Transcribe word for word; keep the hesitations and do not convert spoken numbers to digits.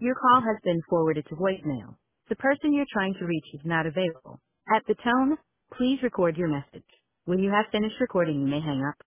Your call has been forwarded to voicemail. The person you're trying to reach is not available. At the tone, please record your message. When you have finished recording, you may hang up.